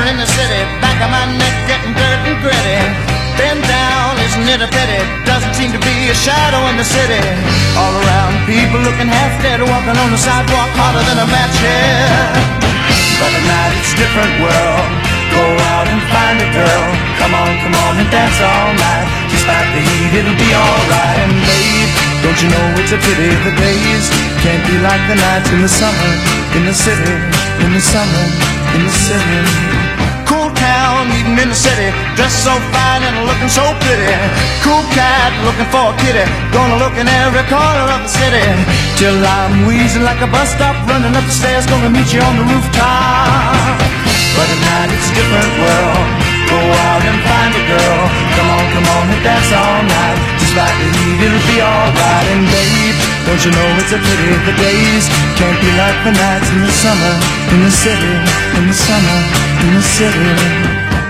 in the city, back of my neck getting dirt and gritty. Been down, isn't it a pity? Doesn't seem to be a shadow in the city. All around, people looking half dead, walking on the sidewalk harder than a match head. But at night it's a different world. Go out and find a girl. Come on and dance all night. Despite the heat, it'll be alright. And babe, don't you know it's a pity the days can't be like the nights in the summer, in the city, in the summer, in the city. Cool town, meeting in the city, dressed so fine and looking so pretty. Cool cat, looking for a kitty, gonna look in every corner of the city. Till I'm wheezing like a bus stop, running up the stairs, gonna meet you on the rooftop. But at night it's a different world. Go out and find a girl. Come on and dance all night. Despite the heat, it'll be alright. And babe, don't you know it's a pity the days can't be like the nights in the summer, in the city, in the summer, in the city.